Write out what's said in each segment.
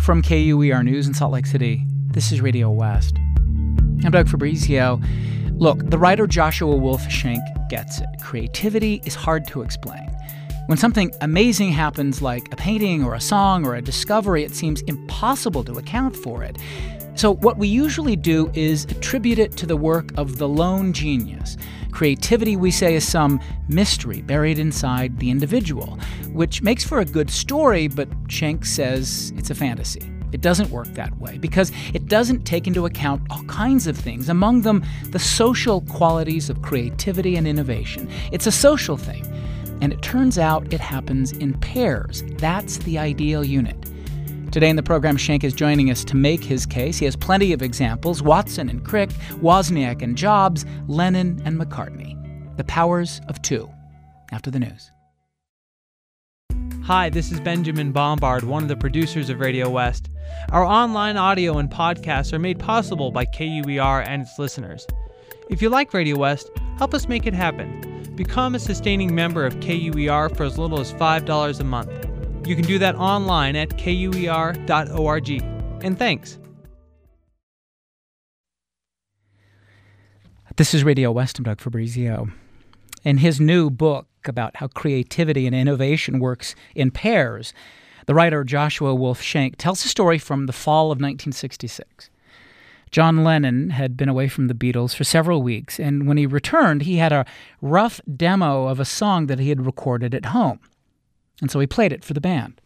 From KUER News in Salt Lake City, this is Radio West. I'm Doug Fabrizio. Look, the writer Joshua Wolf Shenk gets it. Creativity is hard to explain. When something amazing happens, like a painting or a song or a discovery, it seems impossible to account for it. So what we usually do is attribute it to the work of the lone genius. Creativity, we say, is some mystery buried inside the individual, which makes for a good story, but Shenk says it's a fantasy. It doesn't work that way because it doesn't take into account all kinds of things, among them the social qualities of creativity and innovation. It's a social thing, and it turns out it happens in pairs. That's the ideal unit. Today in the program, Shenk is joining us to make his case. He has plenty of examples: Watson and Crick, Wozniak and Jobs, Lennon and McCartney. The powers of two. After the news. Hi, this is Benjamin Bombard, one of the producers of Radio West. Our online audio and podcasts are made possible by KUER and its listeners. If you like Radio West, help us make it happen. Become a sustaining member of KUER for as little as $5 a month. You can do that online at kuer.org. And thanks. This is Radio West. I'm Doug Fabrizio. In his new book about how creativity and innovation works in pairs, the writer Joshua Wolf Shenk tells a story from the fall of 1966. John Lennon had been away from the Beatles for several weeks, and when he returned, he had a rough demo of a song that he had recorded at home. And so he played it for the band.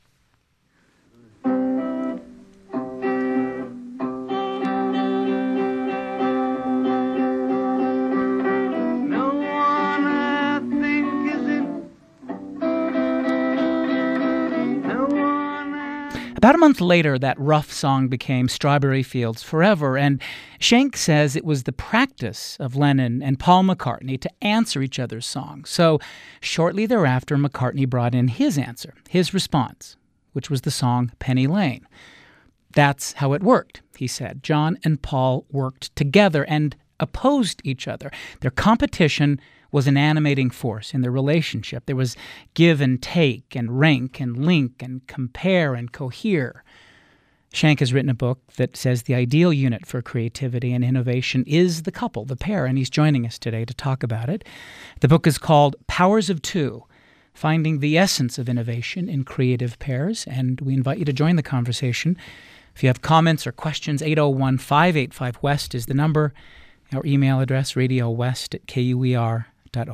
About a month later, that rough song became Strawberry Fields Forever, and Shenk says it was the practice of Lennon and Paul McCartney to answer each other's songs. So shortly thereafter, McCartney brought in his answer, his response, which was the song Penny Lane. That's how it worked, he said. John and Paul worked together and opposed each other. Their competition was an animating force in their relationship. There was give and take and rank and link and compare and cohere. Shenk has written a book that says the ideal unit for creativity and innovation is the couple, the pair, and he's joining us today to talk about it. The book is called Powers of Two, Finding the Essence of Innovation in Creative Pairs, and we invite you to join the conversation. If you have comments or questions, 801-585-WEST is the number. Our email address, radiowest@kuer.org.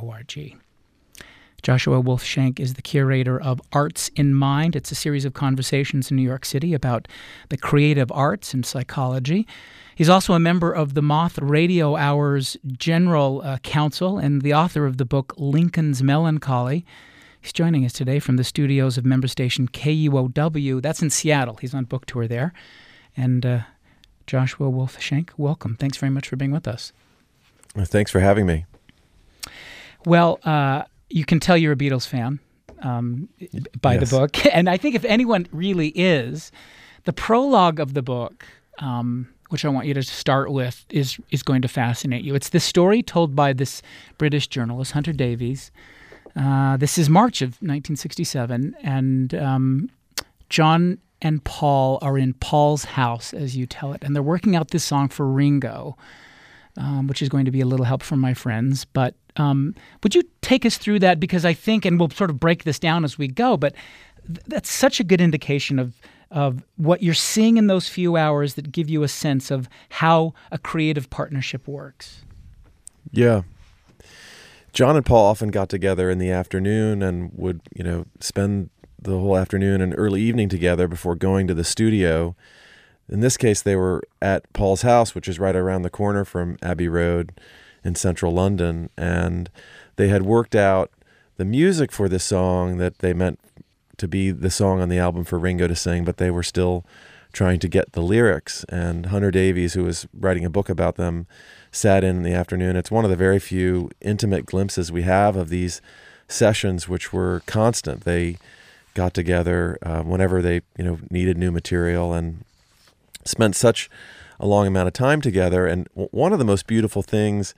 Joshua Wolf Shenk is the curator of Arts in Mind. It's a series of conversations in New York City about the creative arts and psychology. He's also a member of the Moth Radio Hour's General Council and the author of the book Lincoln's Melancholy. He's joining us today from the studios of member station KUOW. That's in Seattle. He's on book tour there. And Joshua Wolf Shenk, welcome. Thanks very much for being with us. Thanks for having me. Well, you can tell you're a Beatles fan by the book. And I think if anyone really is, the prologue of the book, which I want you to start with, is going to fascinate you. It's the story told by this British journalist, Hunter Davies. This is March of 1967, and John and Paul are in Paul's house, as you tell it, and they're working out this song for Ringo, which is going to be a little help from my friends. But would you take us through that? Because I think, and we'll sort of break this down as we go, but that's such a good indication of what you're seeing in those few hours that give you a sense of how a creative partnership works. Yeah. John and Paul often got together in the afternoon and would, spend the whole afternoon and early evening together before going to the studio. In this case, they were at Paul's house, which is right around the corner from Abbey Road in central London, and they had worked out the music for this song that they meant to be the song on the album for Ringo to sing, but they were still trying to get the lyrics. And Hunter Davies, who was writing a book about them, sat in the afternoon. It's one of the very few intimate glimpses we have of these sessions, which were constant. They got together whenever they needed new material and spent such a long amount of time together. And one of the most beautiful things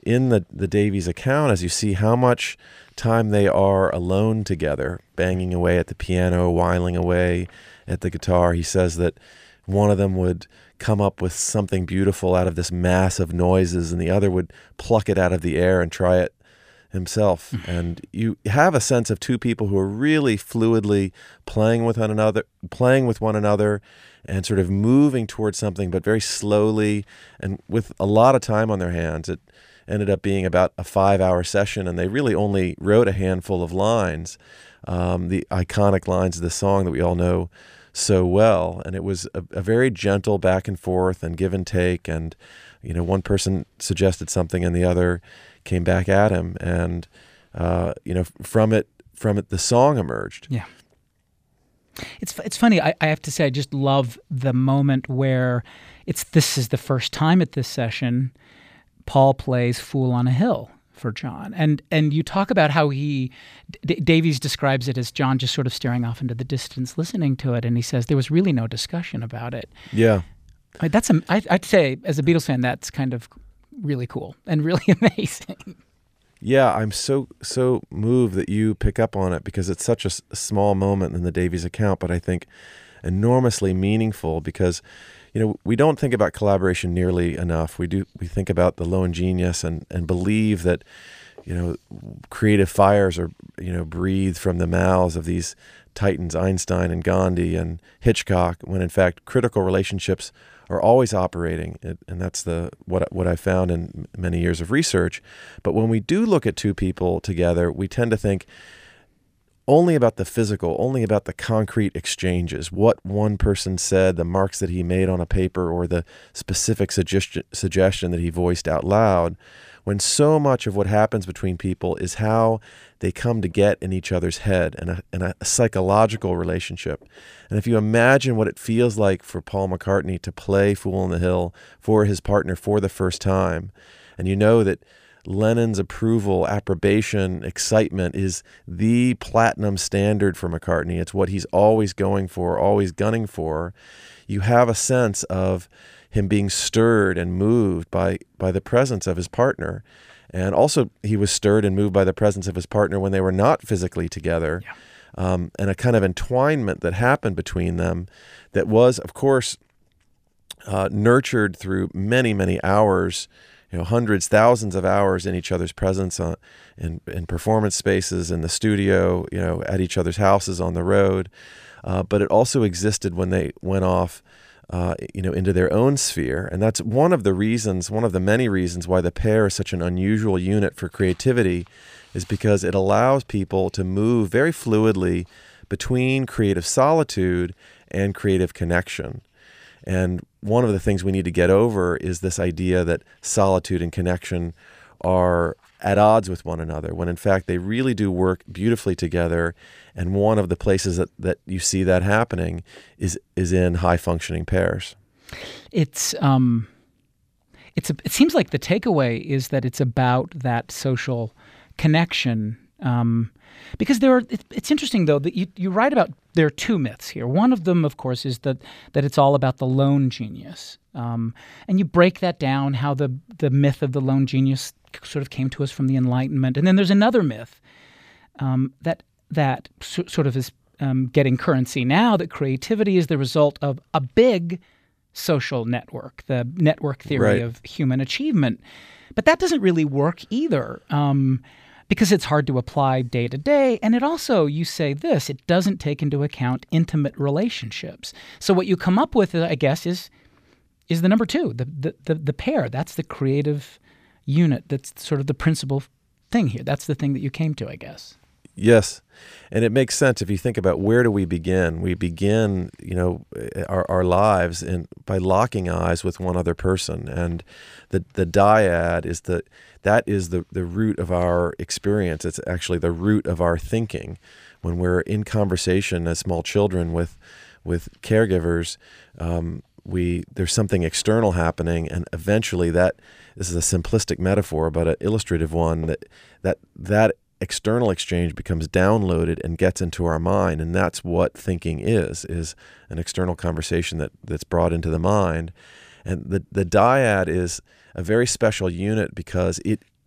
in the Davies account, as you see how much time they are alone together, banging away at the piano, whiling away at the guitar, he says that one of them would come up with something beautiful out of this mass of noises, and the other would pluck it out of the air and try it himself. And you have a sense of two people who are really fluidly playing with one another and sort of moving towards something, but very slowly and with a lot of time on their hands. It ended up being about a 5-hour session, and they really only wrote a handful of lines, the iconic lines of the song that we all know so well. And it was a very gentle back and forth and give and take. And, one person suggested something and the other came back at him. And, from it, the song emerged. Yeah. It's funny. I have to say, I just love the moment where this is the first time at this session Paul plays Fool on a Hill for John. And you talk about how Davies describes it as John just sort of staring off into the distance, listening to it. And he says there was really no discussion about it. Yeah. I'd say, as a Beatles fan, that's kind of really cool and really amazing. Yeah, I'm so moved that you pick up on it, because it's such a small moment in the Davies account, but I think enormously meaningful, because we don't think about collaboration nearly enough. We think about the lone genius and believe that creative fires are breathed from the mouths of these titans, Einstein and Gandhi and Hitchcock, when in fact critical relationships are always operating, and that's what I found in many years of research. But when we do look at two people together, we tend to think only about the physical, only about the concrete exchanges, what one person said, the marks that he made on a paper, or the specific suggestion that he voiced out loud, when so much of what happens between people is how they come to get in each other's head, and a psychological relationship. And if you imagine what it feels like for Paul McCartney to play Fool on the Hill for his partner for the first time, and you know that Lennon's approval, approbation, excitement is the platinum standard for McCartney. It's what he's always going for, always gunning for. You have a sense of him being stirred and moved by the presence of his partner. And also he was stirred and moved by the presence of his partner when they were not physically together. Yeah. And a kind of entwinement that happened between them that was, of course, nurtured through many, many hours, hundreds, thousands of hours in each other's presence, in performance spaces, in the studio, at each other's houses, on the road. But it also existed when they went off, into their own sphere. And that's one of the many reasons why the pair is such an unusual unit for creativity, is because it allows people to move very fluidly between creative solitude and creative connection. And one of the things we need to get over is this idea that solitude and connection are at odds with one another, when in fact they really do work beautifully together. And one of the places that you see that happening is in high-functioning pairs. It seems like the takeaway is that it's about that social connection. Because it's interesting, though, that you write about, there are two myths here. One of them, of course, is that it's all about the lone genius. And you break that down, how the myth of the lone genius sort of came to us from the Enlightenment. And then there's another myth that sort of is getting currency now, that creativity is the result of a big social network, the network theory of human achievement. But that doesn't really work either. Because it's hard to apply day to day. And it also, you say this, it doesn't take into account intimate relationships. So what you come up with, I guess, is the number two, the pair. That's the creative unit. That's sort of the principal thing here. That's the thing that you came to, I guess. Yes. And it makes sense if you think about, where do we begin? We begin, our lives by locking eyes with one other person. And the dyad is the root of our experience. It's actually the root of our thinking. When we're in conversation as small children with caregivers, there's something external happening, and eventually this is a simplistic metaphor, but an illustrative one, that external exchange becomes downloaded and gets into our mind. And that's what thinking is an external conversation that's brought into the mind. And the dyad is a very special unit because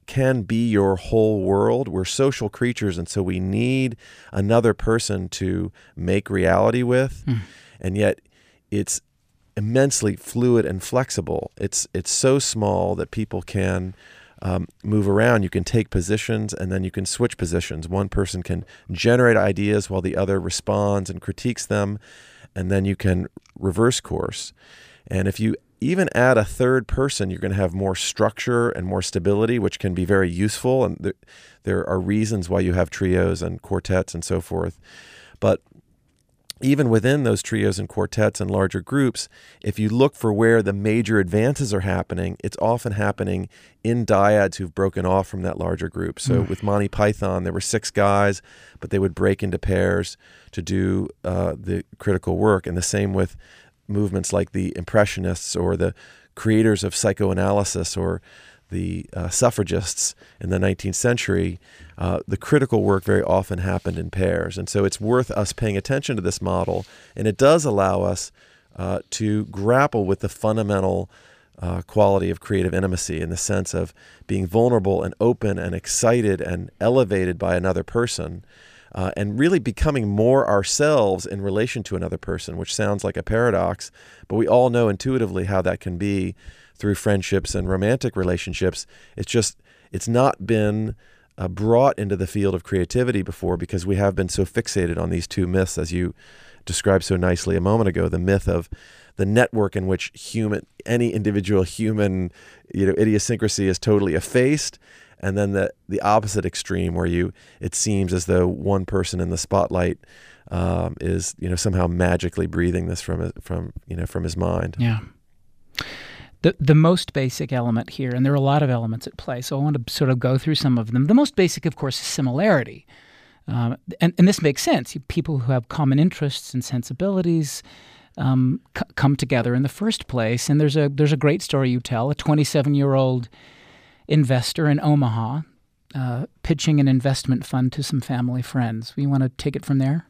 can be your whole world. We're social creatures, and so we need another person to make reality with. And yet it's immensely fluid and flexible. It's so small that people can move around. You can take positions and then you can switch positions. One person can generate ideas while the other responds and critiques them, and then you can reverse course. And if you even add a third person, you're going to have more structure and more stability, which can be very useful. And there are reasons why you have trios and quartets and so forth. But even within those trios and quartets and larger groups, if you look for where the major advances are happening, it's often happening in dyads who've broken off from that larger group. So with Monty Python, there were 6 guys, but they would break into pairs to do the critical work. And the same with movements like the Impressionists or the creators of psychoanalysis or the suffragists in the 19th century. The critical work very often happened in pairs. And so it's worth us paying attention to this model. And it does allow us to grapple with the fundamental quality of creative intimacy in the sense of being vulnerable and open and excited and elevated by another person. And really becoming more ourselves in relation to another person, which sounds like a paradox, but we all know intuitively how that can be through friendships and romantic relationships. It's not been brought into the field of creativity before because we have been so fixated on these two myths, as you described so nicely a moment ago, the myth of the network in which any individual human idiosyncrasy is totally effaced, and then the opposite extreme where it seems as though one person in the spotlight is somehow magically breathing this from his mind. Yeah. The most basic element here, and there are a lot of elements at play, so I want to sort of go through some of them. The most basic, of course, is similarity. And this makes sense. People who have common interests and sensibilities come together in the first place. And there's a great story you tell, a 27-year-old investor in Omaha pitching an investment fund to some family friends. You want to take it from there?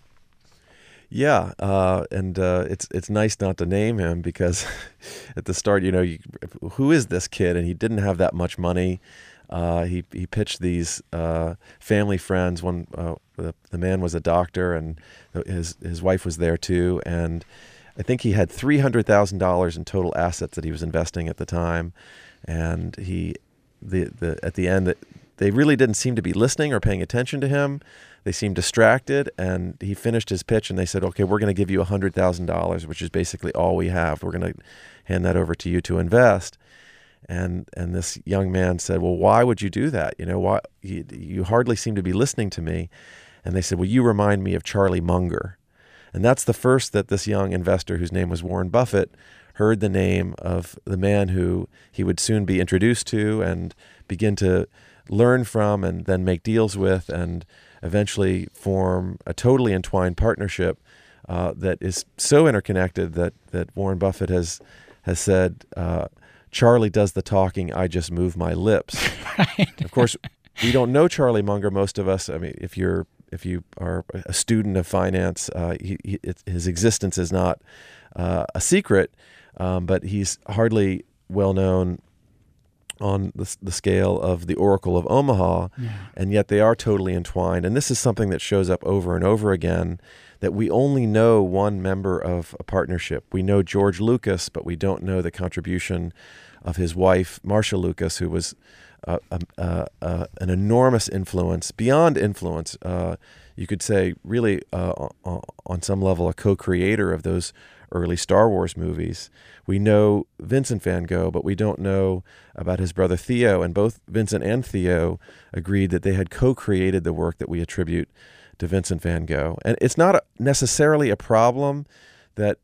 Yeah, and it's nice not to name him because at the start, who is this kid? And he didn't have that much money. He pitched these family friends. One the man was a doctor, and his wife was there too. And I think he had $300,000 in total assets that he was investing at the time. And at the end, they really didn't seem to be listening or paying attention to him. They seemed distracted, and he finished his pitch, and they said, "Okay, we're going to give you $100,000, which is basically all we have. We're going to hand that over to you to invest." And this young man said, "Well, why would you do that? Why you hardly seem to be listening to me." And they said, "Well, you remind me of Charlie Munger." And that's the first that this young investor, whose name was Warren Buffett, heard the name of the man who he would soon be introduced to and begin to learn from and then make deals with and eventually form a totally entwined partnership that is so interconnected that Warren Buffett has said, Charlie does the talking, I just move my lips. Right. Of course, we don't know Charlie Munger, most of us. I mean, if you are a student of finance, his existence is not a secret, but he's hardly well known on the scale of the Oracle of Omaha, and yet they are totally entwined. And this is something that shows up over and over again, that we only know one member of a partnership. We know George Lucas, but we don't know the contribution of his wife, Marcia Lucas, who was an enormous influence, beyond influence. You could say really on some level a co-creator of those early Star Wars movies. We know Vincent van Gogh, but we don't know about his brother Theo, and both Vincent and Theo agreed that they had co-created the work that we attribute to Vincent van Gogh. And it's not necessarily a problem that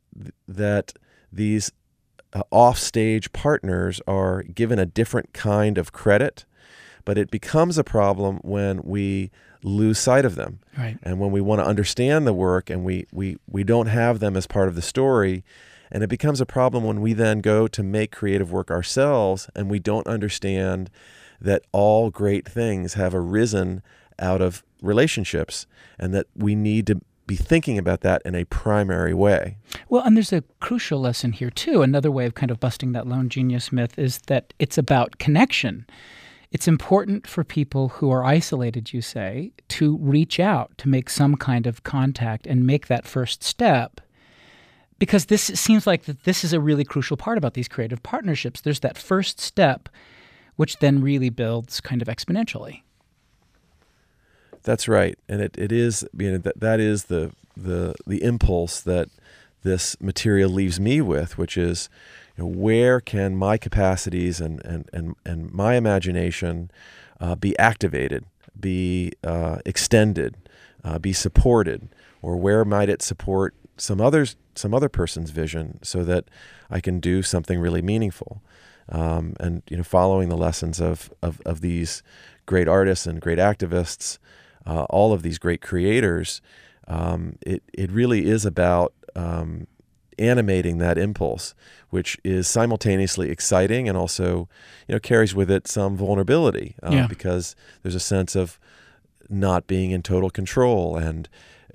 these offstage partners are given a different kind of credit, but it becomes a problem when we lose sight of them. Right. And when we want to understand the work and we don't have them as part of the story. And it becomes a problem when we then go to make creative work ourselves and we don't understand that all great things have arisen out of relationships and that we need to be thinking about that in a primary way. Well, and there's a crucial lesson here, too. Another way of kind of busting that lone genius myth is that it's about connection. it's important for people who are isolated, you say, to reach out, to make some kind of contact and make that first step. Because this seems like that this is a really crucial part about these creative partnerships. There's that first step, which then really builds kind of exponentially. That's right, and it is, that is the impulse that this material leaves me with, which is, where can my capacities and my imagination be activated, be extended, be supported, or where might it support some other person's vision, so that I can do something really meaningful. And following the lessons of these great artists and great activists, all of these great creators, it really is about animating that impulse, which is simultaneously exciting and also, carries with it some vulnerability, because there's a sense of not being in total control, and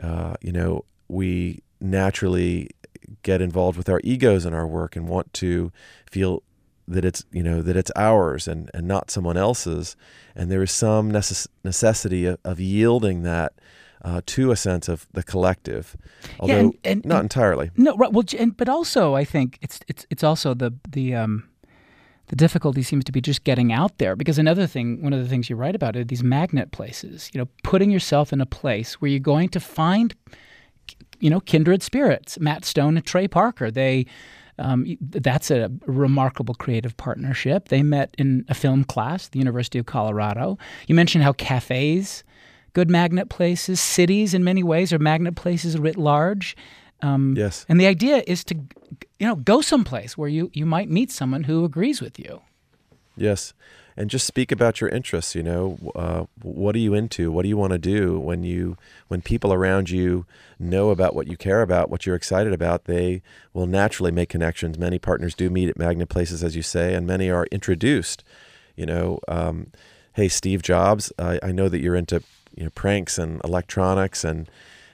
we naturally get involved with our egos in our work and want to feel that it's ours and not someone else's, and there is some necessity of yielding that to a sense of the collective, although not entirely. No, right. Well, but also I think it's also the difficulty seems to be just getting out there, because one of the things you write about are these magnet places. Putting yourself in a place where you're going to find, kindred spirits. Matt Stone and Trey Parker. That's a remarkable creative partnership. They met in a film class at the University of Colorado. You mentioned how cafes, good magnet places, cities in many ways are magnet places writ large. Yes. And the idea is to, go someplace where you might meet someone who agrees with you. Yes. And just speak about your interests, what are you into? What do you want to do? When people around you know about what you care about, what you're excited about, they will naturally make connections. Many partners do meet at magnet places, as you say, and many are introduced. Hey, Steve Jobs, I know that you're into pranks and electronics, and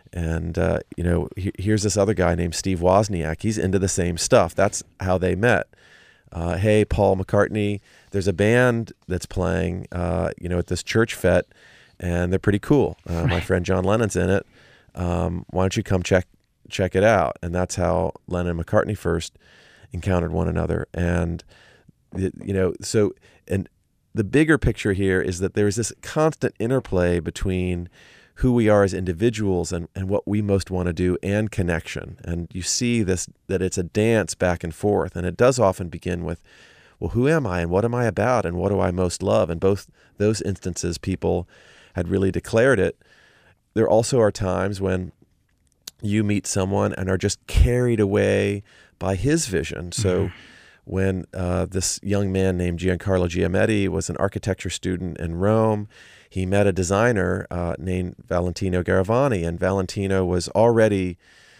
here's this other guy named Steve Wozniak. He's into the same stuff. That's how they met. Hey, Paul McCartney, there's a band that's playing, at this church fete, and they're pretty cool. My friend John Lennon's in it. Why don't you come check it out? And that's how Lennon and McCartney first encountered one another. And and the bigger picture here is that there's this constant interplay between who we are as individuals and what we most want to do, and connection. And you see this, that it's a dance back and forth, and it does often begin with, well, who am I and what am I about and what do I most love? And both those instances, people had really declared it. There also are times when you meet someone and are just carried away by his vision. So when this young man named Giancarlo Giametti was an architecture student in Rome, he met a designer named Valentino Garavani, and Valentino was already,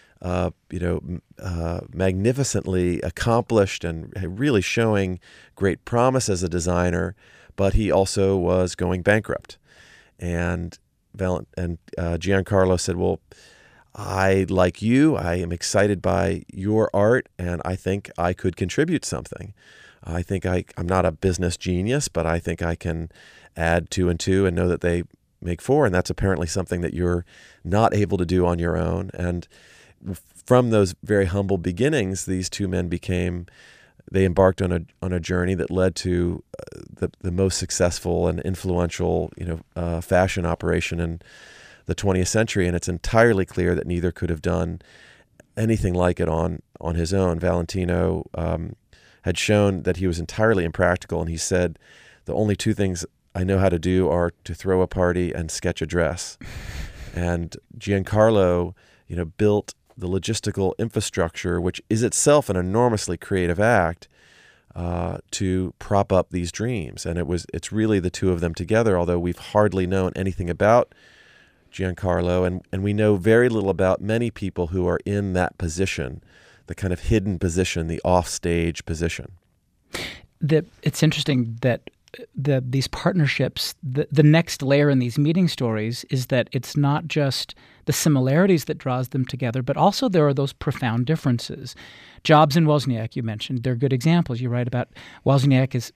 magnificently accomplished and really showing great promise as a designer, but he also was going bankrupt. And Giancarlo said, well, I like you, I am excited by your art, and I think I could contribute something. I think I'm not a business genius, but I think I can add 2 and 2 and know that they make 4. And that's apparently something that you're not able to do on your own. And from those very humble beginnings, these two men they embarked on a journey that led to the most successful and influential, fashion operation in the 20th century. And it's entirely clear that neither could have done anything like it on his own. Valentino had shown that he was entirely impractical, and he said, the only 2 things I know how to do are to throw a party and sketch a dress. And Giancarlo, built the logistical infrastructure, which is itself an enormously creative act, to prop up these dreams. And it's really the 2 of them together, although we've hardly known anything about Giancarlo, and we know very little about many people who are in that position, the kind of hidden position, the offstage position. It's interesting that these partnerships, the next layer in these meeting stories is that it's not just the similarities that draws them together, but also there are those profound differences. Jobs and Wozniak, you mentioned, they're good examples. You write about Wozniak is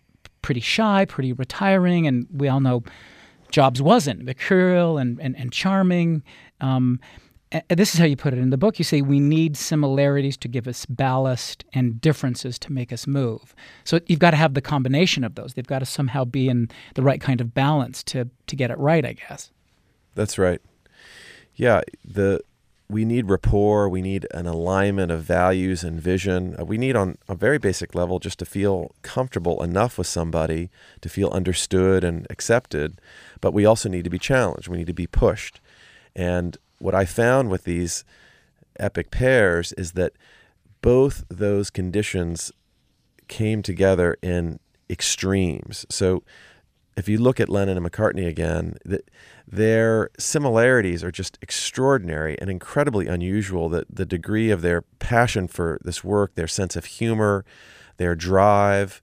pretty shy, pretty retiring, and we all know Jobs wasn't mercurial and charming. This is how you put it in the book. You say we need similarities to give us ballast and differences to make us move. So you've got to have the combination of those. They've got to somehow be in the right kind of balance to get it right, I guess. That's right. Yeah, we need rapport. We need an alignment of values and vision. We need, on a very basic level, just to feel comfortable enough with somebody to feel understood and accepted. But we also need to be challenged. We need to be pushed. And what I found with these epic pairs is that both those conditions came together in extremes. So if you look at Lennon and McCartney again, their similarities are just extraordinary and incredibly unusual. The degree of their passion for this work, their sense of humor, their drive,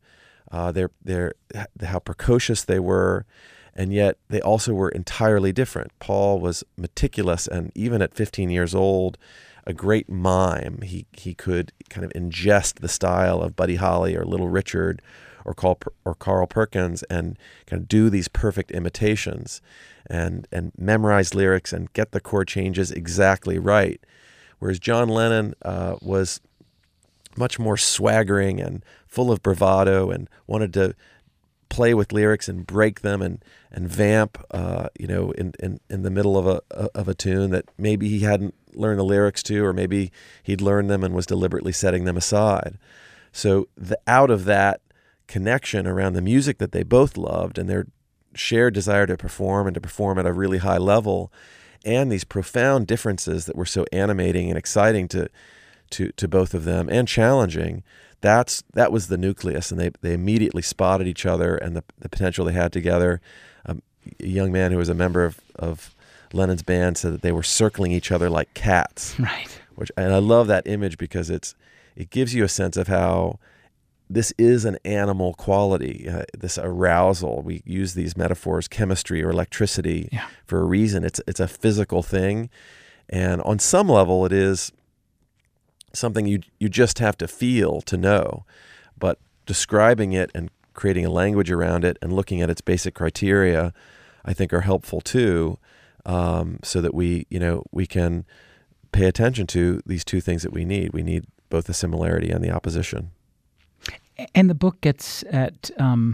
how precocious they were, and yet they also were entirely different. Paul was meticulous, and even at 15 years old, a great mime. He could kind of ingest the style of Buddy Holly or Little Richard or Carl Perkins and kind of do these perfect imitations and memorize lyrics and get the chord changes exactly right. Whereas John Lennon was much more swaggering and full of bravado and wanted to play with lyrics and break them and vamp, in the middle of a tune that maybe he hadn't learned the lyrics to, or maybe he'd learned them and was deliberately setting them aside. So out of that connection around the music that they both loved and their shared desire to perform and to perform at a really high level, and these profound differences that were so animating and exciting to both of them and challenging, that was the nucleus, and they immediately spotted each other and the potential they had together. A young man who was a member of Lennon's band said that they were circling each other like cats. Right. And I love that image because it gives you a sense of how this is an animal quality, this arousal. We use these metaphors, chemistry or electricity, for a reason. It's a physical thing, and on some level, it is something you just have to feel to know. But describing it and creating a language around it and looking at its basic criteria, I think, are helpful too, so that we can pay attention to these two things that we need. We need both the similarity and the opposition. And the book gets at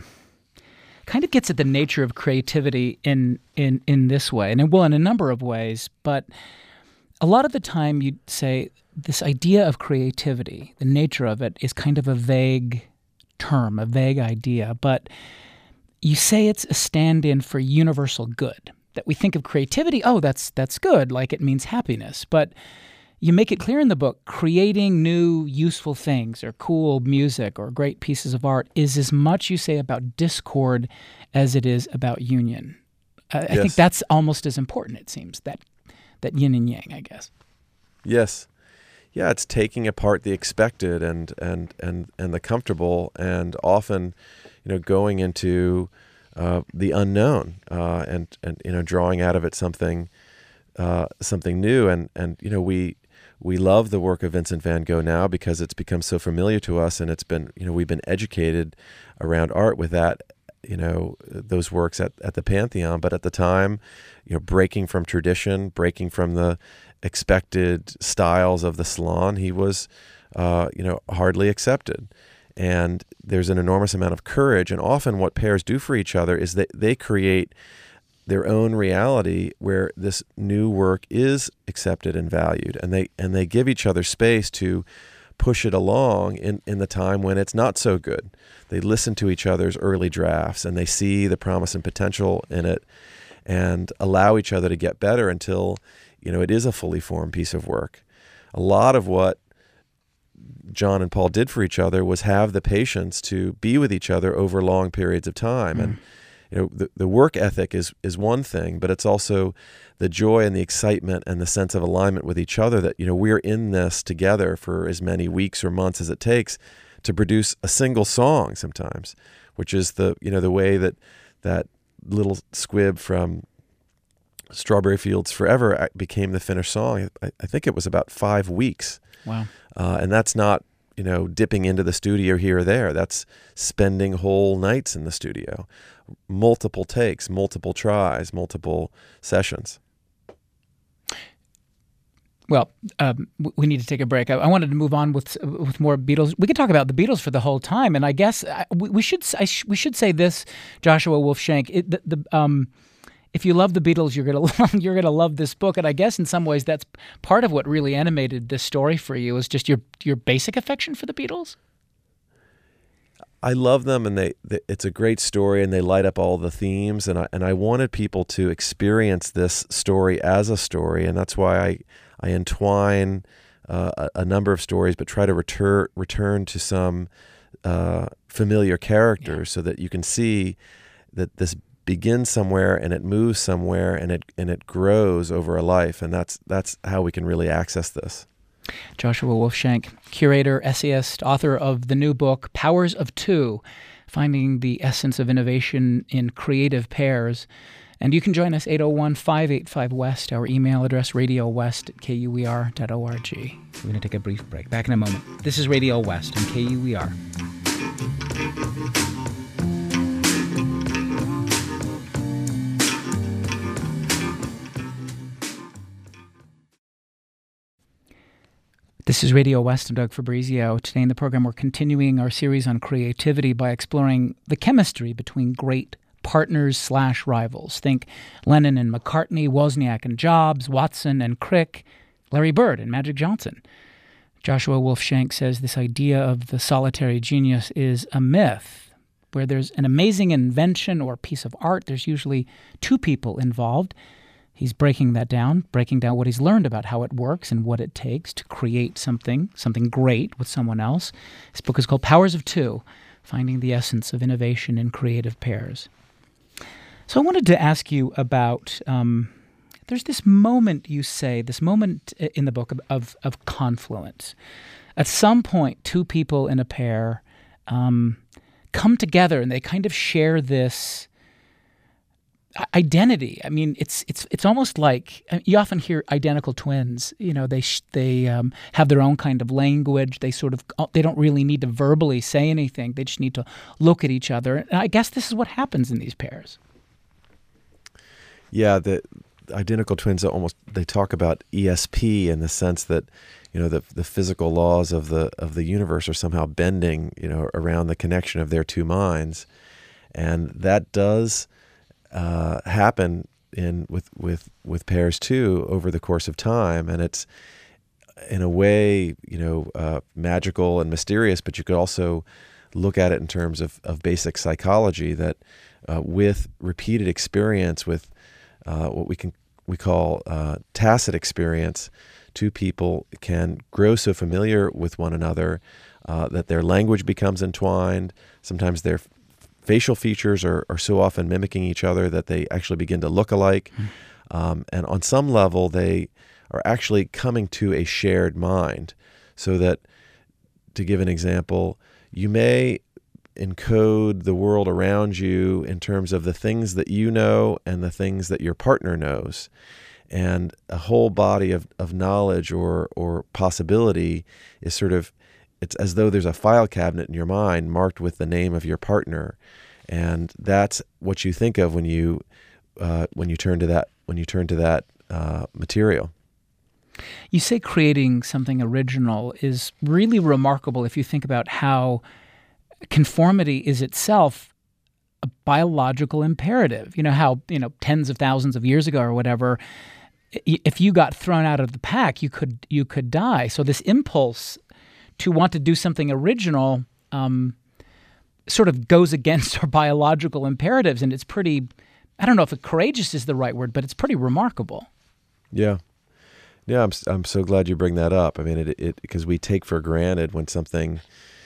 the nature of creativity in this way, and in a number of ways. But a lot of the time, you'd say this idea of creativity, the nature of it, is kind of a vague term, a vague idea. But you say it's a stand-in for universal good. That we think of creativity, that's good, like it means happiness. But you make it clear in the book, creating new useful things or cool music or great pieces of art is as much, you say, about discord as it is about union. I think that's almost as important, it seems, that yin and yang, I guess. Yes. Yeah, it's taking apart the expected and the comfortable, and often, going into the unknown and drawing out of it something new. And we love the work of Vincent van Gogh now because it's become so familiar to us, and it's been, we've been educated around art with that, those works at the Pantheon. But at the time, breaking from tradition, breaking from the expected styles of the salon, he was, hardly accepted. And there's an enormous amount of courage. And often what pairs do for each other is that they create their own reality where this new work is accepted and valued, and they give each other space to push it along in the time when it's not so good. They listen to each other's early drafts, and they see the promise and potential in it, and allow each other to get better until it is a fully formed piece of work. A lot of what John and Paul did for each other was have the patience to be with each other over long periods of time. And the work ethic is one thing, but it's also the joy and the excitement and the sense of alignment with each other that, we're in this together for as many weeks or months as it takes to produce a single song sometimes, which is the way that little squib from Strawberry Fields Forever became the finished song. I think it was about 5 weeks. Wow. And that's not dipping into the studio here or there. That's spending whole nights in the studio, multiple takes, multiple tries, multiple sessions. Well, we need to take a break. I wanted to move on with more Beatles. We could talk about the Beatles for the whole time, and I guess we should say this, Joshua Wolfshank. If you love the Beatles, you're gonna love this book, and I guess in some ways that's part of what really animated this story for you is just your basic affection for the Beatles. I love them, and it's a great story, and they light up all the themes, and I wanted people to experience this story as a story, and that's why I entwine a number of stories, but try to return to some familiar characters so that you can see that this begins somewhere and it moves somewhere and it grows over a life, and that's how we can really access this. Joshua Wolfshank, curator, essayist, author of the new book Powers of Two: Finding the Essence of Innovation in Creative Pairs. And you can join us 801-585-WEST, our email address, radiowest@kuer.org. We're going to take a brief break. Back in a moment. This is Radio West on KUER. This is Radio West. I'm Doug Fabrizio. Today in the program, we're continuing our series on creativity by exploring the chemistry between great partners/rivals. Think Lennon and McCartney, Wozniak and Jobs, Watson and Crick, Larry Bird and Magic Johnson. Joshua Wolfshank says this idea of the solitary genius is a myth. Where there's an amazing invention or piece of art, there's usually two people involved. He's breaking down what he's learned about how it works and what it takes to create something great with someone else. His book is called Powers of Two: Finding the Essence of Innovation in Creative Pairs. So I wanted to ask you about, there's this moment in the book of confluence. At some point, two people in a pair come together and they kind of share this identity. I mean, it's almost like you often hear identical twins. They have their own kind of language. They don't really need to verbally say anything. They just need to look at each other. And I guess this is what happens in these pairs. Yeah, the identical twins they talk about ESP in the sense that the physical laws of the universe are somehow bending around the connection of their two minds, and that does happen with pairs too over the course of time, and it's in a way magical and mysterious, but you could also look at it in terms of basic psychology that with repeated experience, with what we call tacit experience, two people can grow so familiar with one another that their language becomes entwined. Sometimes their facial features are so often mimicking each other that they actually begin to look alike. And on some level, they are actually coming to a shared mind. So that, to give an example, you may encode the world around you in terms of the things that you know and the things that your partner knows. And a whole body of knowledge or possibility is it's as though there's a file cabinet in your mind marked with the name of your partner. And that's what you think of when you turn to that material. You say creating something original is really remarkable if you think about how conformity is itself a biological imperative. How tens of thousands of years ago or whatever, if you got thrown out of the pack, you could die. So this impulse to want to do something original sort of goes against our biological imperatives, and it's pretty, I don't know if courageous is the right word, but it's pretty remarkable. Yeah. Yeah, I'm so glad you bring that up. I mean, it because we take for granted when something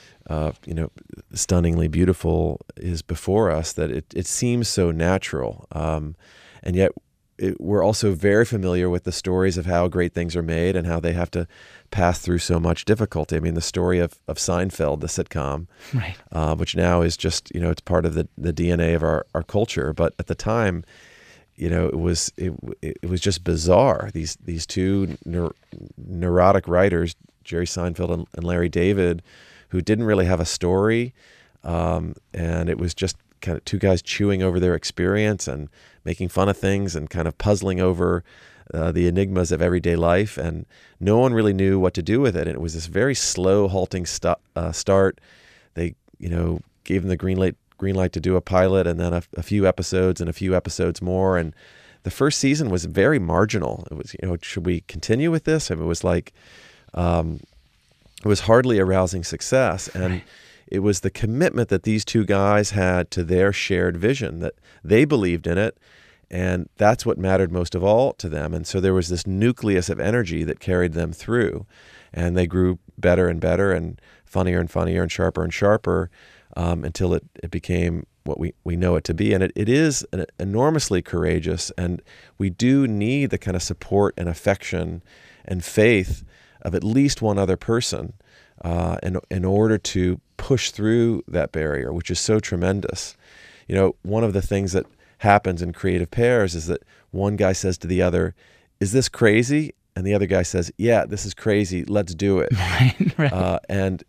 stunningly beautiful is before us that it seems so natural, and yet we're also very familiar with the stories of how great things are made and how they have to pass through so much difficulty. I mean, the story of Seinfeld, the sitcom, right, which now is just it's part of the DNA of our culture, but at the time, it was just bizarre. These two neurotic writers, Jerry Seinfeld and Larry David, who didn't really have a story, and it was just kind of two guys chewing over their experience and making fun of things and kind of puzzling over the enigmas of everyday life, and no one really knew what to do with it. And it was this very slow, halting start. They, gave them the green light to do a pilot, and then a few episodes and a few episodes more. And the first season was very marginal. It was, should we continue with this? I mean, it was like, it was hardly a rousing success. And it was the commitment that these two guys had to their shared vision, that they believed in it, and that's what mattered most of all to them. And so there was this nucleus of energy that carried them through, and they grew better and better and funnier and sharper until it became what we know it to be. And it is enormously courageous, and we do need the kind of support and affection and faith of at least one other person in order to push through that barrier, which is so tremendous. One of the things that happens in creative pairs is that one guy says to the other, "Is this crazy?" And the other guy says, "Yeah, this is crazy. Let's do it." Right. And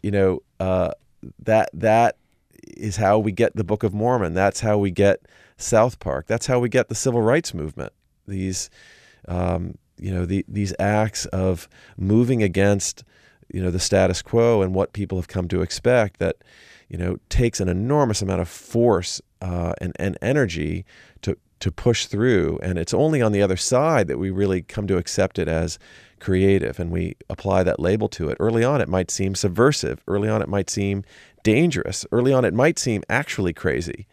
that is how we get the Book of Mormon. That's how we get South Park. That's how we get the civil rights movement. These these acts of moving against the status quo and what people have come to expect, that takes an enormous amount of force and energy to push through. And it's only on the other side that we really come to accept it as creative, and we apply that label to it. Early on, it might seem subversive. Early on, it might seem dangerous. Early on, it might seem actually crazy.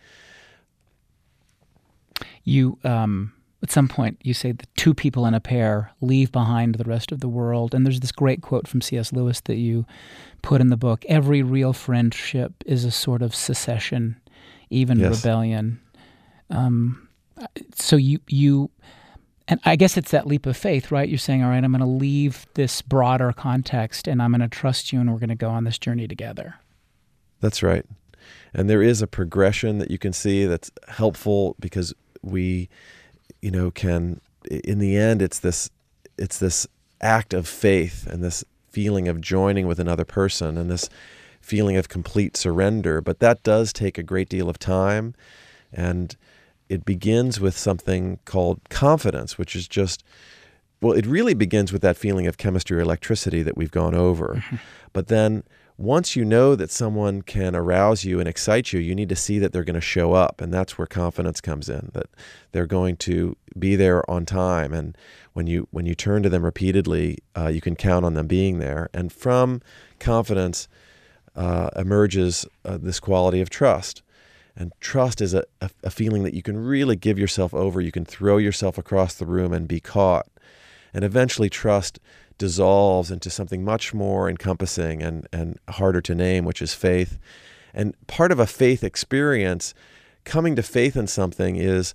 You, at some point, you say the two people in a pair leave behind the rest of the world. And there's this great quote from C.S. Lewis that you put in the book: "Every real friendship is a sort of secession, even rebellion." So you, and I guess it's that leap of faith, right? You're saying, all right, I'm going to leave this broader context, and I'm going to trust you, and we're going to go on this journey together. That's right. And there is a progression that you can see that's helpful, because we, can, in the end, it's this act of faith and this feeling of joining with another person and this feeling of complete surrender. But that does take a great deal of time, and it begins with something called confidence, which is just, it really begins with that feeling of chemistry or electricity that we've gone over. Mm-hmm. But then once you know that someone can arouse you and excite you, you need to see that they're going to show up. And that's where confidence comes in, that they're going to be there on time. And when you turn to them repeatedly, you can count on them being there. And from confidence emerges this quality of trust. And trust is a feeling that you can really give yourself over. You can throw yourself across the room and be caught. And eventually trust dissolves into something much more encompassing and harder to name, which is faith. And part of a faith experience, coming to faith in something, is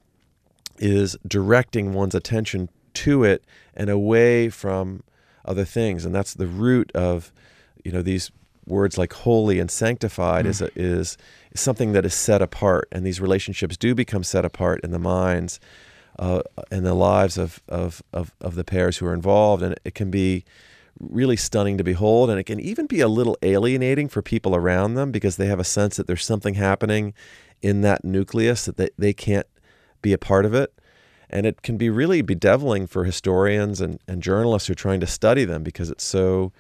directing one's attention to it and away from other things. And that's the root of, these words like holy and sanctified is something that is set apart. And these relationships do become set apart in the minds and the lives of the pairs who are involved. And it can be really stunning to behold, and it can even be a little alienating for people around them, because they have a sense that there's something happening in that nucleus that they can't be a part of it. And it can be really bedeviling for historians and journalists who are trying to study them, because it's so,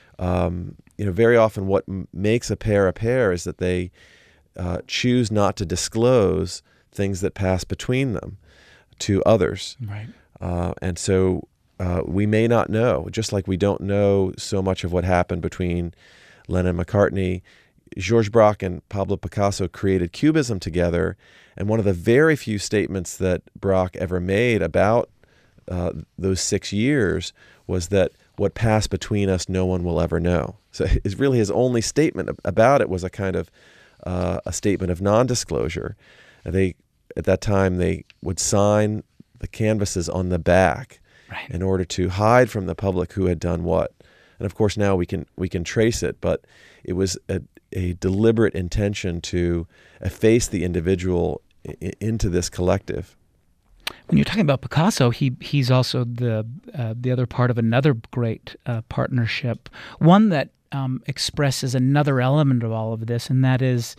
very often what makes a pair is that they choose not to disclose things that pass between them to others. Right. And so we may not know, just like we don't know so much of what happened between Lennon and McCartney. Georges Braque and Pablo Picasso created Cubism together, and one of the very few statements that Braque ever made about those 6 years was that what passed between us no one will ever know. So it's really his only statement about it was a kind of a statement of non-disclosure. At that time, they would sign the canvases on the back in order to hide from the public who had done what. And of course, now we can trace it, but it was a deliberate intention to efface the individual into this collective. When you're talking about Picasso, he's also the other part of another great partnership, one that expresses another element of all of this, and that is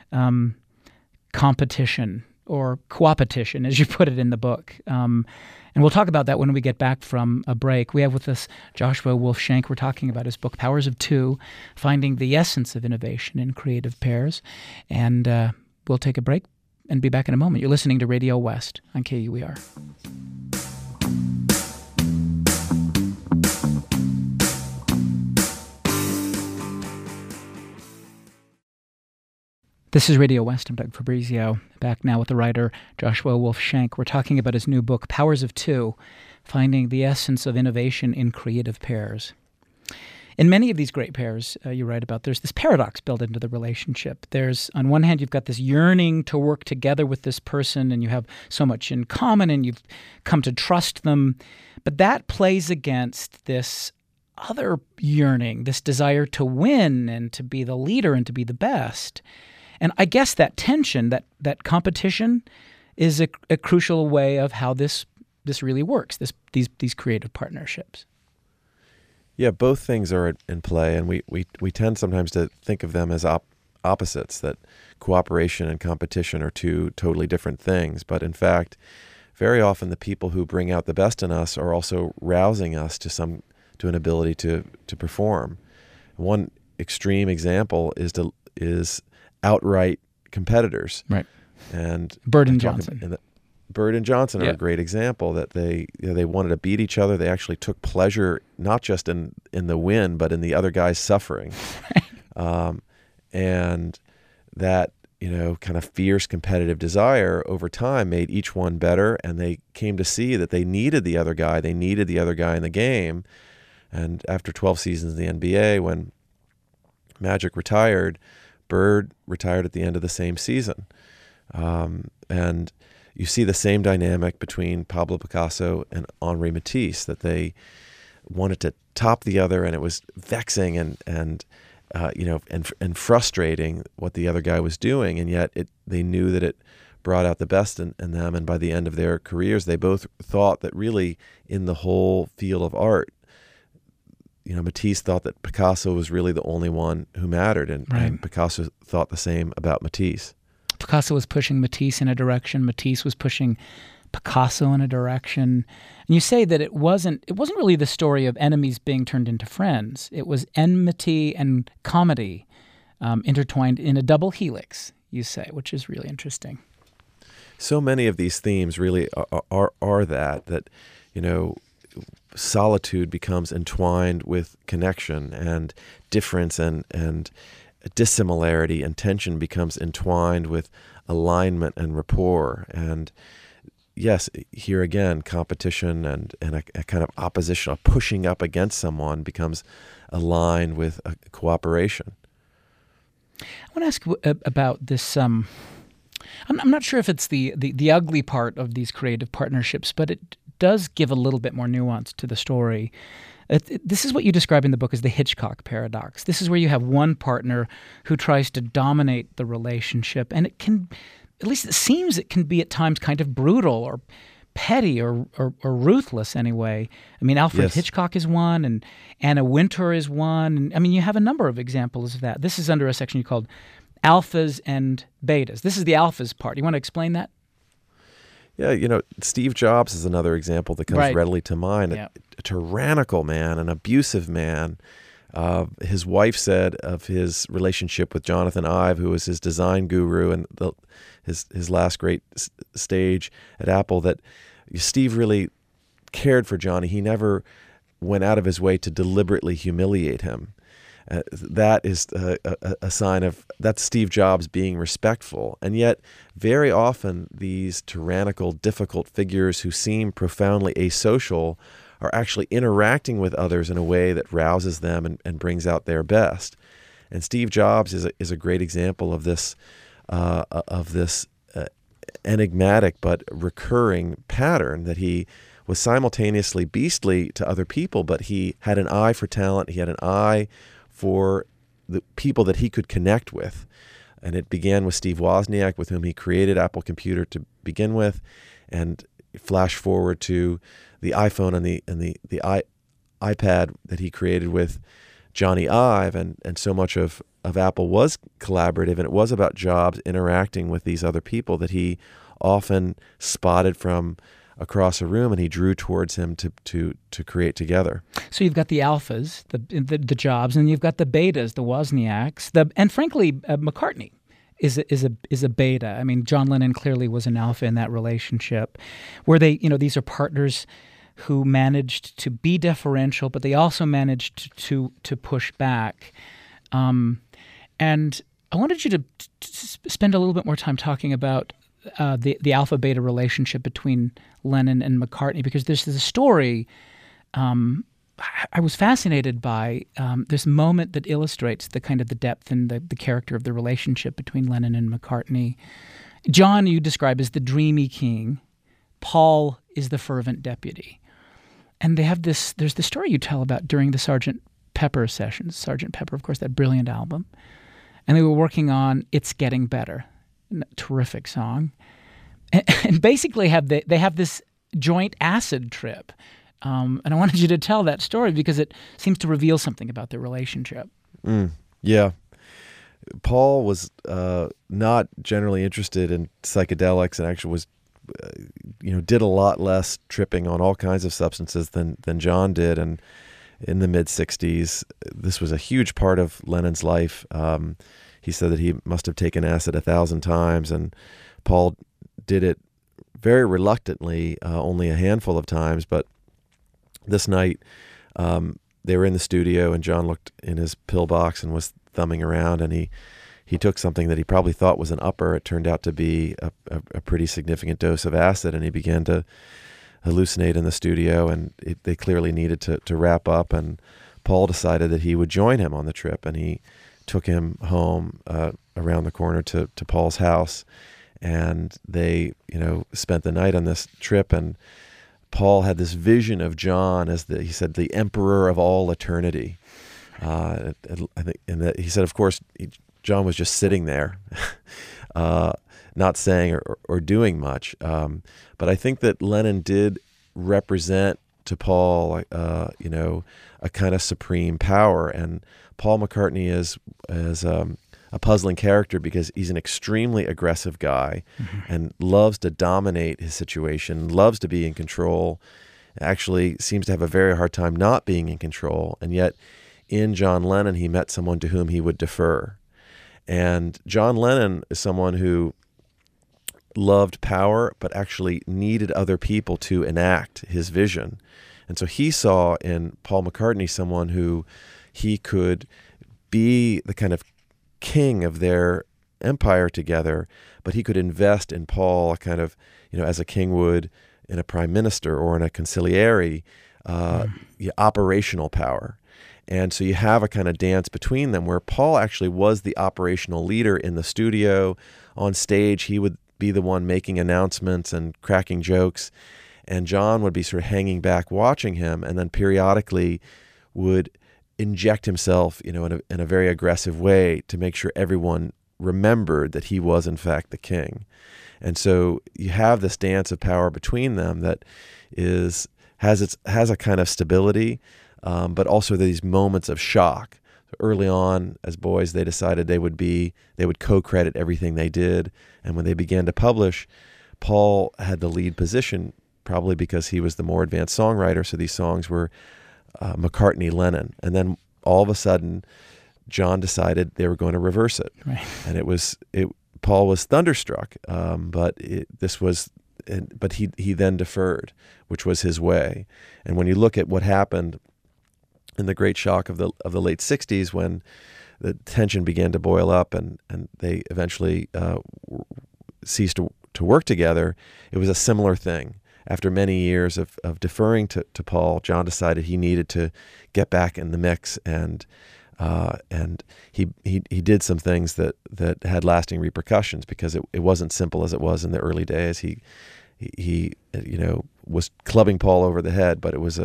competition or coopetition, as you put it in the book. And we'll talk about that when we get back from a break. We have with us Joshua Wolf-Shenk. We're talking about his book, Powers of Two, Finding the Essence of Innovation in Creative Pairs. And we'll take a break and be back in a moment. You're listening to Radio West on KUER. This is Radio West. I'm Doug Fabrizio, back now with the writer Joshua Wolf-Shenk. We're talking about his new book, Powers of Two, Finding the Essence of Innovation in Creative Pairs. In many of these great pairs you write about, there's this paradox built into the relationship. There's, on one hand, you've got this yearning to work together with this person, and you have so much in common, and you've come to trust them. But that plays against this other yearning, this desire to win and to be the leader and to be the best. And I guess that tension, that competition, is a crucial way of how this really works. These creative partnerships. Yeah, both things are in play, and we tend sometimes to think of them as opposites. That cooperation and competition are two totally different things. But in fact, very often the people who bring out the best in us are also rousing us to an ability to perform. One extreme example is outright competitors. Right. And Bird and Johnson. Bird and Johnson are a great example that they wanted to beat each other. They actually took pleasure not just in the win, but in the other guy's suffering. And that, kind of fierce competitive desire over time made each one better, and they came to see that they needed the other guy. They needed the other guy in the game. And after 12 seasons in the NBA, when Magic retired, Bird retired at the end of the same season. And you see the same dynamic between Pablo Picasso and Henri Matisse, that they wanted to top the other, and it was vexing and frustrating what the other guy was doing, and yet they knew that it brought out the best in them. And by the end of their careers, they both thought that really in the whole field of art, Matisse thought that Picasso was really the only one who mattered, and Picasso thought the same about Matisse. Picasso was pushing Matisse in a direction. Matisse was pushing Picasso in a direction. And you say that it wasn't really the story of enemies being turned into friends. It was enmity and comedy intertwined in a double helix, you say, which is really interesting. So many of these themes really are that solitude becomes entwined with connection, and difference and dissimilarity and tension becomes entwined with alignment and rapport. And yes, here again, competition and a kind of opposition, a pushing up against someone becomes aligned with a cooperation. I want to ask about this. I'm not sure if it's the ugly part of these creative partnerships, but it does give a little bit more nuance to the story. This is what you describe in the book as the Hitchcock paradox. This is where you have one partner who tries to dominate the relationship, and it can, at least it seems it can be at times kind of brutal or petty or ruthless anyway. I mean, Alfred Hitchcock is one, and Anna Wintour is one. And, I mean, you have a number of examples of that. This is under a section you called Alphas and Betas. This is the Alphas part. You want to explain that? Yeah, Steve Jobs is another example that comes readily to mind. A tyrannical man, an abusive man. His wife said of his relationship with Jonathan Ive, who was his design guru and his last great stage at Apple, that Steve really cared for Johnny. He never went out of his way to deliberately humiliate him. That is a sign of, that's Steve Jobs being respectful. And yet, very often, these tyrannical, difficult figures who seem profoundly asocial are actually interacting with others in a way that rouses them and brings out their best. And Steve Jobs is a great example of this enigmatic but recurring pattern, that he was simultaneously beastly to other people, but he had an eye for talent. He had an eye for the people that he could connect with. And it began with Steve Wozniak, with whom he created Apple Computer to begin with. And flash forward to the iPhone and the iPad that he created with Johnny Ive, and so much of Apple was collaborative, and it was about Jobs interacting with these other people that he often spotted from across a room, and he drew towards him to create together. So you've got the alphas, the Jobs, and you've got the betas, the Wozniaks, and frankly, McCartney is a beta. I mean, John Lennon clearly was an alpha in that relationship, where these are partners who managed to be deferential, but they also managed to push back. And I wanted you to spend a little bit more time talking about the alpha-beta relationship between Lennon and McCartney, because there's this story I was fascinated by, this moment that illustrates the kind of the depth and the character of the relationship between Lennon and McCartney. John you describe as the dreamy king. Paul is the fervent deputy. And there's the story you tell about during the Sgt. Pepper sessions. Sgt. Pepper, of course, that brilliant album. And they were working on It's Getting Better, a terrific song. And basically they have this joint acid trip. And I wanted you to tell that story because it seems to reveal something about their relationship. Yeah. Paul was not generally interested in psychedelics, and actually was did a lot less tripping on all kinds of substances than John did. And in the mid-'60s, this was a huge part of Lennon's life. He said that he must have taken acid 1,000 times, and Paul did it very reluctantly, only a handful of times. But this night, they were in the studio, and John looked in his pillbox and was thumbing around, and he took something that he probably thought was an upper. It turned out to be a pretty significant dose of acid, and he began to hallucinate in the studio, and they clearly needed to wrap up, and Paul decided that he would join him on the trip, and he took him home around the corner to Paul's house, and they spent the night on this trip. And Paul had this vision of John as he said, the emperor of all eternity. I think, and that he said, of course, John was just sitting there, not saying or doing much. But I think that Lennon did represent to Paul, a kind of supreme power. And Paul McCartney is a puzzling character because he's an extremely aggressive guy, and loves to dominate his situation, loves to be in control, actually seems to have a very hard time not being in control. And yet in John Lennon, he met someone to whom he would defer. And John Lennon is someone who loved power, but actually needed other people to enact his vision. And so he saw in Paul McCartney someone who he could be the kind of king of their empire together, but he could invest in Paul a kind of, as a king would in a prime minister or in a consigliere, operational power. And so you have a kind of dance between them where Paul actually was the operational leader in the studio. On stage, he would be the one making announcements and cracking jokes, and John would be sort of hanging back watching him, and then periodically would inject himself, in a very aggressive way to make sure everyone remembered that he was in fact the king. And so you have this dance of power between them that has a kind of stability, but also these moments of shock. So early on, as boys, they decided they would co-credit everything they did, and when they began to publish, Paul had the lead position, probably because he was the more advanced songwriter. So these songs were McCartney-Lennon, and then all of a sudden, John decided they were going to reverse it, right. And Paul was thunderstruck, but he then deferred, which was his way. And when you look at what happened in the great shock of the late '60s, when the tension began to boil up and they eventually ceased to work together, it was a similar thing. After many years of deferring to Paul, John decided he needed to get back in the mix, and he did some things that had lasting repercussions, because it wasn't simple as it was in the early days. He was clubbing Paul over the head, but it was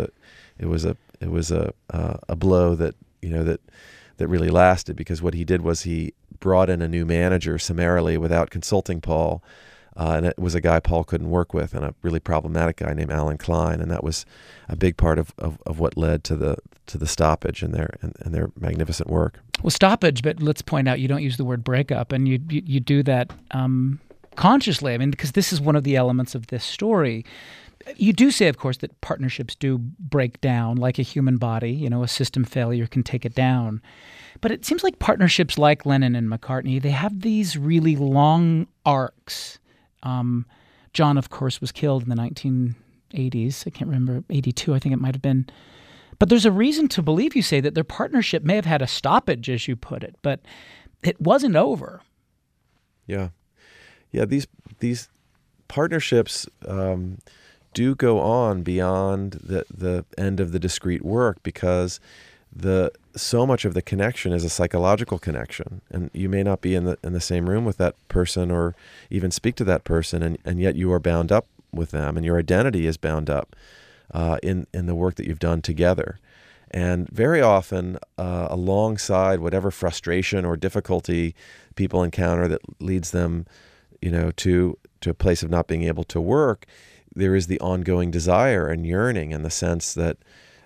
a blow that really lasted, because what he did was he brought in a new manager summarily without consulting Paul, And it was a guy Paul couldn't work with, and a really problematic guy named Alan Klein, and that was a big part of what led to the stoppage and their magnificent work. Well, stoppage, but let's point out you don't use the word breakup, and you do that consciously. I mean, because this is one of the elements of this story. You do say, of course, that partnerships do break down like a human body. You know, a system failure can take it down. But it seems like partnerships like Lennon and McCartney, they have these really long arcs. John, of course, was killed in the 1980s. I can't remember, 82, I think it might have been. But there's a reason to believe, you say, that their partnership may have had a stoppage, as you put it, but it wasn't over. Yeah. Yeah, these partnerships do go on beyond the end of the discrete work, because so much of the connection is a psychological connection, and you may not be in the same room with that person or even speak to that person, and yet you are bound up with them, and your identity is bound up in the work that you've done together. And very often, alongside whatever frustration or difficulty people encounter that leads them, to a place of not being able to work, there is the ongoing desire and yearning, and the sense that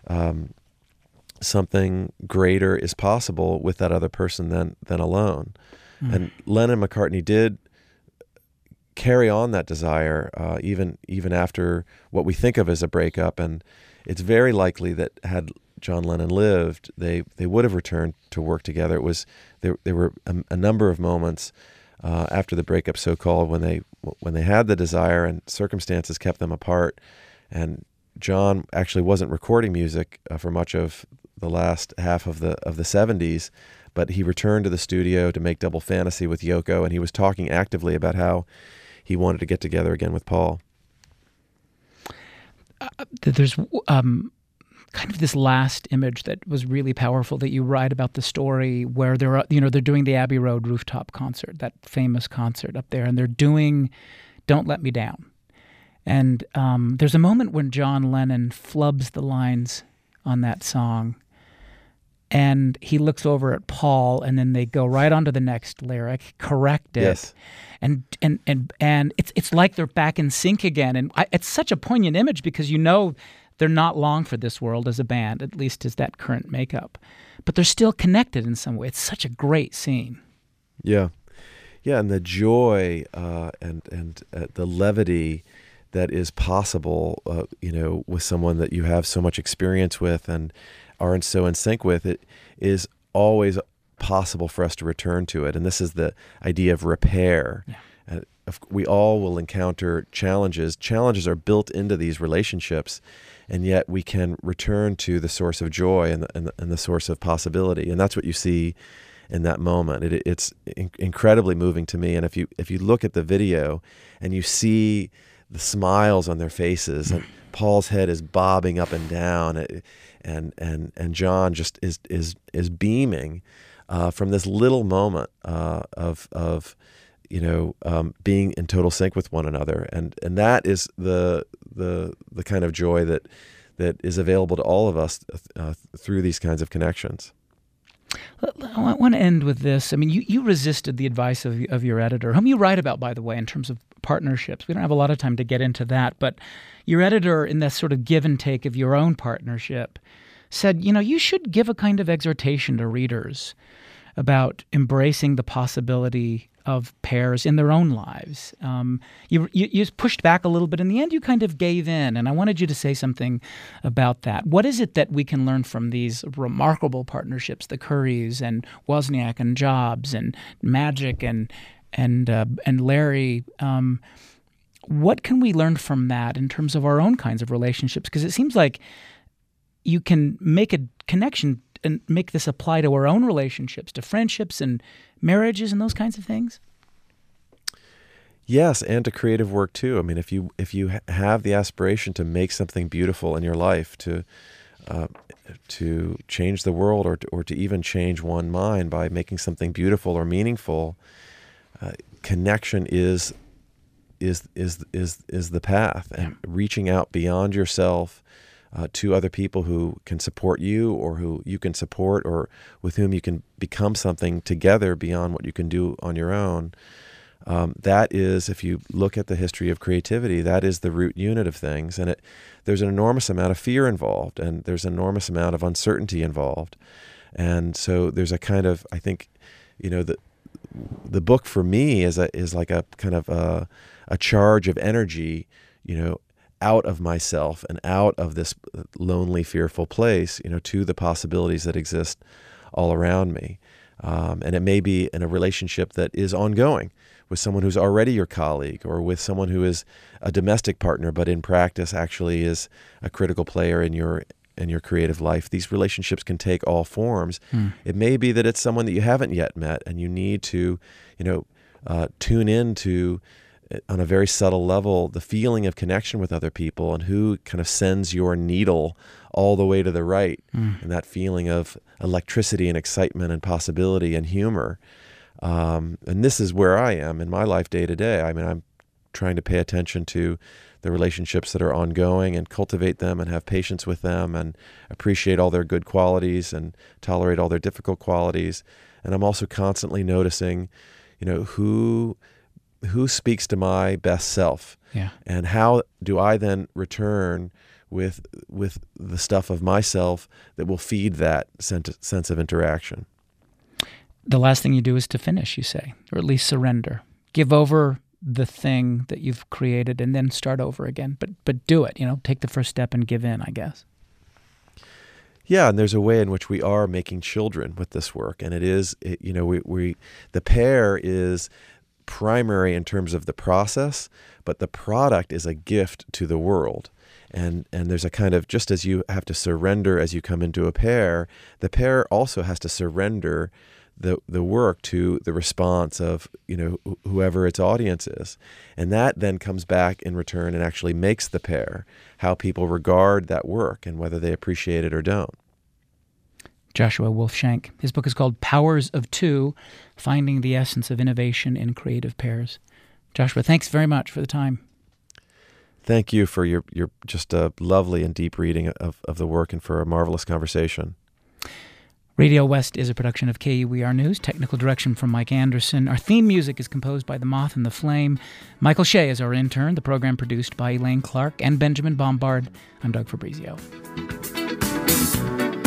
something greater is possible with that other person than alone. Mm. And Lennon and McCartney did carry on that desire even after what we think of as a breakup. And it's very likely that had John Lennon lived, they would have returned to work together. There were a number of moments after the breakup, so-called, when they had the desire and circumstances kept them apart. And John actually wasn't recording music for much of the last half of the 70s, but he returned to the studio to make Double Fantasy with Yoko, and he was talking actively about how he wanted to get together again with Paul. There's kind of this last image that was really powerful that you write about the story, where they're doing the Abbey Road rooftop concert, that famous concert up there, and they're doing "Don't Let Me Down." And there's a moment when John Lennon flubs the lines on that song, and he looks over at Paul, and then they go right on to the next lyric, correct it. Yes. And it's like they're back in sync again. And it's such a poignant image, because they're not long for this world as a band, at least as that current makeup. But they're still connected in some way. It's such a great scene. Yeah. Yeah, and the joy and the levity that is possible, with someone that you have so much experience with and aren't so in sync with, it is always possible for us to return to it. And this is the idea of repair. Yeah. We all will encounter challenges. Challenges are built into these relationships, and yet we can return to the source of joy and the source of possibility. And that's what you see in that moment. It's incredibly moving to me. And if you look at the video and you see the smiles on their faces, and Paul's head is bobbing up and down, and John just is beaming from this little moment of being in total sync with one another, and that is the kind of joy that is available to all of us through these kinds of connections. I want to end with this. I mean, you resisted the advice of your editor, whom you write about, by the way, in terms of partnerships. We don't have a lot of time to get into that, but your editor, in this sort of give and take of your own partnership, said, you should give a kind of exhortation to readers about embracing the possibility of pairs in their own lives. You pushed back a little bit. In the end, you kind of gave in, and I wanted you to say something about that. What is it that we can learn from these remarkable partnerships, the Currys and Wozniak and Jobs and Magic and Larry? What can we learn from that in terms of our own kinds of relationships? Because it seems like you can make a connection and make this apply to our own relationships, to friendships and marriages and those kinds of things? Yes, and to creative work too. I mean, if you have the aspiration to make something beautiful in your life, to change the world, or to even change one mind by making something beautiful or meaningful, connection is the path, and reaching out beyond yourself to other people who can support you, or who you can support, or with whom you can become something together beyond what you can do on your own. That is, if you look at the history of creativity, that is the root unit of things. And there's an enormous amount of fear involved, and there's an enormous amount of uncertainty involved. And so there's a kind of, I think, the book for me is like a kind of a charge of energy, out of myself and out of this lonely, fearful place, to the possibilities that exist all around me. And it may be in a relationship that is ongoing with someone who's already your colleague, or with someone who is a domestic partner, but in practice actually is a critical player in your creative life. These relationships can take all forms. It may be that it's someone that you haven't yet met, and you need to, tune into, on a very subtle level, the feeling of connection with other people, and who kind of sends your needle all the way to the right, and that feeling of electricity and excitement and possibility and humor. And this is where I am in my life day to day. I mean, I'm trying to pay attention to the relationships that are ongoing and cultivate them and have patience with them and appreciate all their good qualities and tolerate all their difficult qualities. And I'm also constantly noticing, who speaks to my best self, and how do I then return with the stuff of myself that will feed that sense of interaction. The last thing you do is to finish, you say, or at least surrender. Give over the thing that you've created and then start over again. But do it, take the first step and give in, I guess. Yeah, and there's a way in which we are making children with this work. And the pair is primary in terms of the process, but the product is a gift to the world. And there's a kind of, just as you have to surrender as you come into a pair, the pair also has to surrender the work to the response of, whoever its audience is. And that then comes back in return and actually makes the pair, how people regard that work and whether they appreciate it or don't. Joshua Wolf-Shenk. His book is called Powers of Two, Finding the Essence of Innovation in Creative Pairs. Joshua, thanks very much for the time. Thank you for your just a lovely and deep reading of the work, and for a marvelous conversation. Radio West is a production of KUER News. Technical direction from Mike Anderson. Our theme music is composed by The Moth and the Flame. Michael Shea is our intern. The program produced by Elaine Clark and Benjamin Bombard. I'm Doug Fabrizio.